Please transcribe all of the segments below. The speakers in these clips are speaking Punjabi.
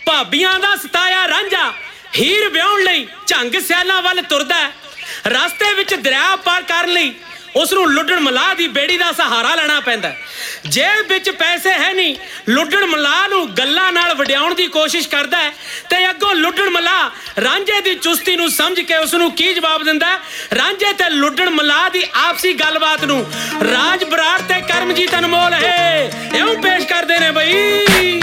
ਭਾਬੀਆਂ ਦਾ ਸਤਾਇਆ ਰਾਂਝਾ ਹੀਰ ਵਿਆਹੁਣ ਲਈ ਝੰਗ ਸਿਆਲਾਂ ਵੱਲ ਤੁਰਦਾ। ਰਸਤੇ ਵਿੱਚ ਦਰਿਆ ਪਾਰ ਕਰਨ ਲਈ ਉਸ ਨੂੰ ਲੁੱਡਣ ਮਲਾਹ ਦੀ ਬੇੜੀ ਦਾ ਸਹਾਰਾ ਲੈਣਾ ਪੈਂਦਾ। ਜੇਬ ਵਿੱਚ ਪੈਸੇ ਹੈ ਨਹੀਂ, ਲੁੱਡਣ ਮਲਾਹ ਨੂੰ ਗੱਲਾਂ ਨਾਲ ਵਡਿਆਉਣ ਦੀ ਕੋਸ਼ਿਸ਼ ਕਰਦਾ ਹੈ ਤੇ ਅੱਗੋਂ ਲੁੱਡਣ ਮਲਾਹ ਰਾਂਝੇ ਦੀ ਚੁਸਤੀ ਨੂੰ ਸਮਝ ਕੇ ਉਸ ਨੂੰ ਕੀ ਜਵਾਬ ਦਿੰਦਾ। ਰਾਂਝੇ ਤੇ ਲੁੱਡਣ ਮਲਾਹ ਦੀ ਆਪਸੀ ਗੱਲਬਾਤ ਨੂੰ ਰਾਜ ਬਰਾੜ ਤੇ ਕਰਮਜੀਤ ਅਨਮੋਲ ਇਉਂ ਪੇਸ਼ ਕਰਦੇ ਨੇ ਬਈ।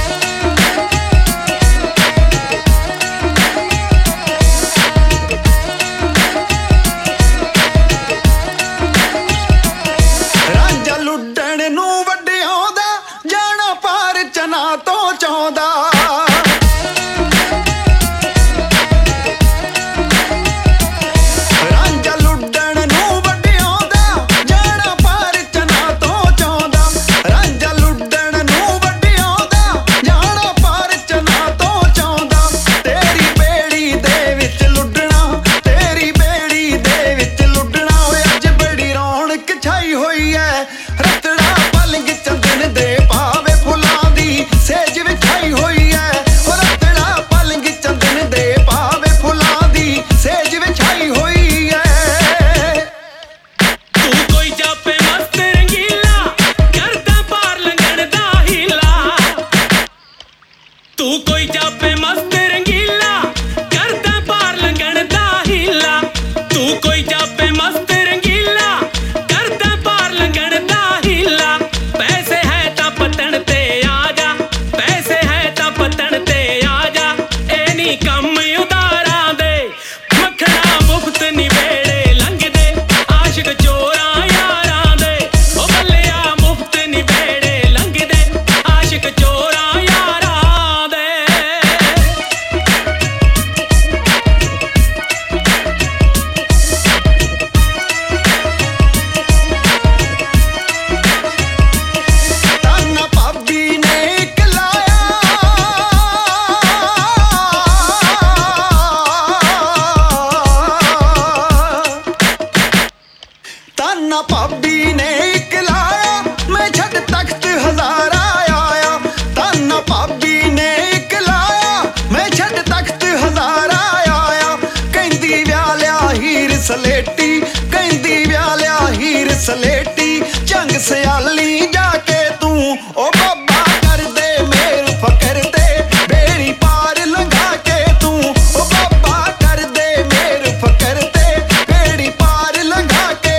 ਭਾਬੀ ਨੇ ਇੱਕ ਲਾਇਆ ਮੈਂ ਛੱਡ ਤਖਤ ਹਜ਼ਾਰਾ ਆਇਆ। ਤਾਨਾ ਭਾਬੀ ਨੇ ਇੱਕ ਲਾਇਆ ਮੈਂ ਛੱਡ ਤਖਤ ਹਜ਼ਾਰਾ ਆਇਆ। ਕਹਿੰਦੀ ਵਿਆਹ ਲਿਆ ਹੀਰ ਸਲੇਟੀ, ਕਹਿੰਦੀ ਵਿਆਹ ਲਿਆ ਹੀਰ ਸਲੇਟੀ। ਝੰਗ ਸਿਆਲੀ ਜਾ ਕੇ ਤੂੰ ਉਹ ਬਾਬਾ ਕਰਦੇ ਮੇਰ ਫਕਰ ਤੇ ਬੇੜੀ ਪਾਰ ਲੰਘਾ ਕੇ ਤੂੰ ਉਹ ਬਾਬਾ ਕਰਦੇ ਮੇਰ ਫਕਰ ਤੇ ਬੇੜੀ ਪਾਰ ਲੰਘਾ ਕੇ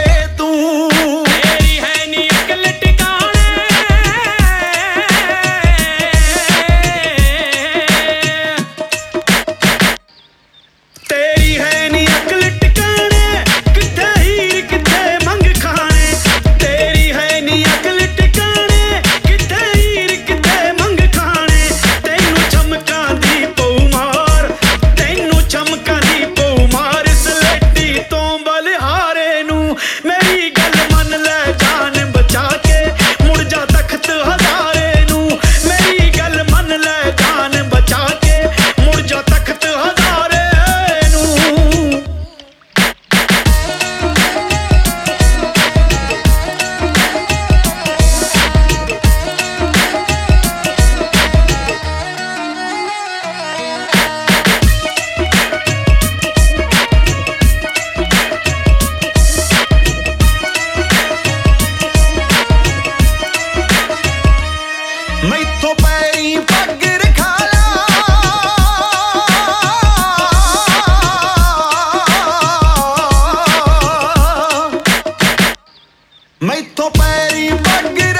ਮੈਥੋਂ ਪੈਰੀ ਪੱਗ ਰਖਾ ਲਾ। ਮੈਥੋਂ ਪੈਰੀ ਪੱਗ